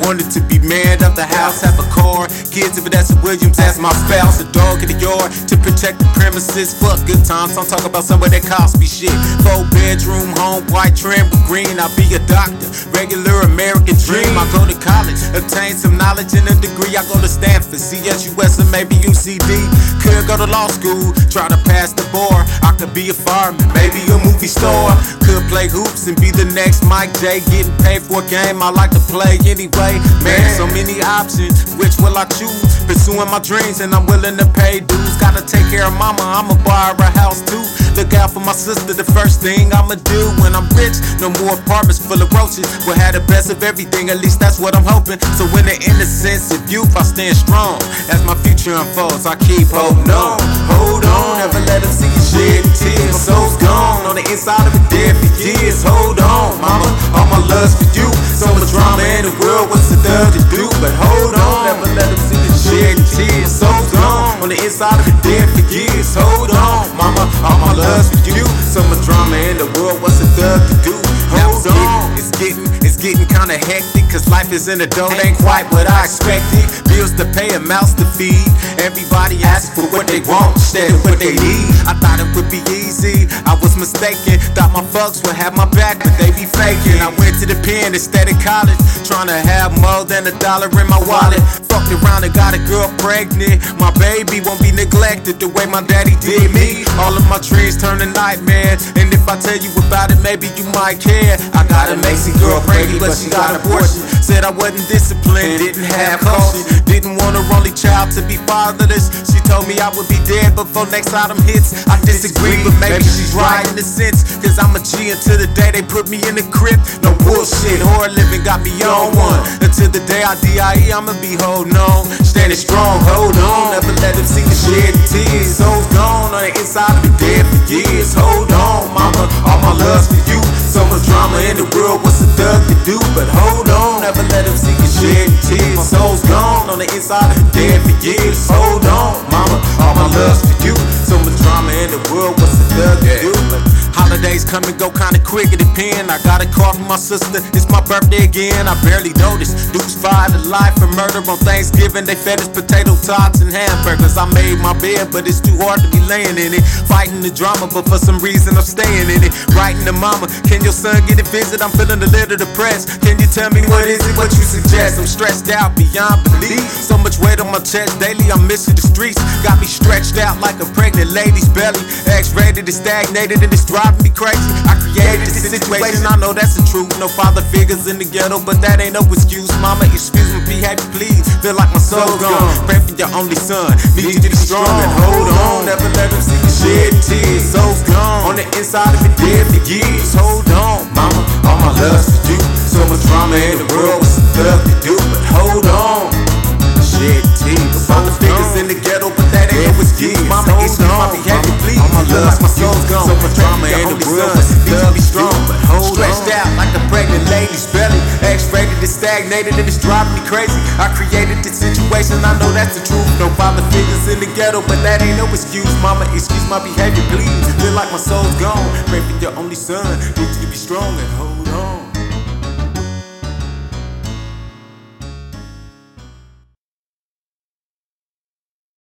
Wanted to be man of the house, have a car, kids if Vanessa Williams as my spouse, a dog in the yard to protect the premises. Fuck good times, I'm talking about some of that Cosby shit. 4-bedroom home, white trim with green. I'll be a doctor, regular American dream. I go to college, obtain some knowledge and a degree. I go to Stanford, CSUS, or maybe UCD. Could go to law school, try to pass the bar. I could be a fireman, maybe a movie star. Could play hoops and be the next Mike J. Getting paid for a game I like to play anyway. Man, so many options, which will I choose? Pursuing my dreams and I'm willing to pay dues. Gotta take care of mama, I'ma buy her a house too. Look out for my sister, the first thing I'ma do when I'm rich. No more apartments full of roaches. We'll have the best of everything, at least that's what I'm hoping. So in the innocence of youth, I stand strong. As my future unfolds, I keep holding on. Hold on, never let them see you shed tears. My soul's gone, on the inside of it dead for years. Hold on, mama, all my love's for you. So much drama in the world, what's it done to do? But hold on, never let them see you shed tears. Soul's gone, on the inside of it dead for years. Hold on, mama, all my love's for you. So much drama in the world, what's it done to do? Hold on, it's getting kinda hectic, cause life is in a dough, ain't quite what I expected. Bills to pay and mouths to feed. Everybody asks for what they want instead of what they need. I thought it would be easy, I was mistaken. Thought my folks would have my back, but they be faking. I went to the pen instead of college, trying to have more than $1 in my wallet. Fucked around and got a girl pregnant. My baby won't be neglected the way my daddy did me. All of my dreams turn to nightmares, and if I tell you about it, maybe you might care. I got a Macy girl pregnant, but she got abortion. Said I wasn't disciplined, didn't have caution. Didn't want her only child to be fatherless. She told me I would be dead before next autumn hits. I disagree, but maybe she's right in a sense. Cause I'm a G until the day they put me in the crypt. No bullshit, horror living got me on one. Until the day I die, I'ma be holding on. Standing strong, hold on. Never let them see the shed tears. Soul's gone, on the inside of the dead for years. Hold on, mama, all my love's for you. So much drama in the world, what's a thug to do? But hold on, never let them see you shed tears. My soul's gone, on the inside of the dead for years. Hold on, mama, all my love's for you. So much drama in the world, what's a thug to do? But holidays come and go kinda quick, it depend. I got a call from my sister, it's my birthday again. I barely noticed. Dukes fired to life for murder on Thanksgiving. They fed us potato tots and hamburgers. I made my bed, but it's too hard to be laying in it. Fighting the drama, but for some reason I'm staying in it. Writing to mama, can your son get a visit? I'm feeling a little depressed. Can you tell me what is it, what you suggest? I'm stressed out beyond belief. So much weight on my chest daily, I'm missing the streets. Got me stretched out like a pregnant lady's belly. X-rated, it's stagnated, and it's driving me crazy. I created this situation, I know that's the truth. No father figures in the ghetto, but that ain't no excuse. Mama, excuse me, be happy, please. Feel like my soul's gone. Pray for your only son, need you to be strong and hold on. Never let them see you shed tears. Soul's gone, on the inside of it dead for years. Hold on, mama, all my love's for you. So much drama in the world, what's a thug to do? But hold on, shed tears. Father figures in the ghetto, but that ain't no excuse. Mama, excuse my behavior, please. All my love's my soul's gone. So much drama in the world, what's a thug to be strong? But hold on, stretched out like a pregnant lady's belly. X-rated, it's stagnated, and it's driving me crazy. I created this situation, I know that's the truth. No father figures in the ghetto, but that ain't no excuse. Mama, excuse my behavior, please. Feel like my soul's gone. Pray for your only son.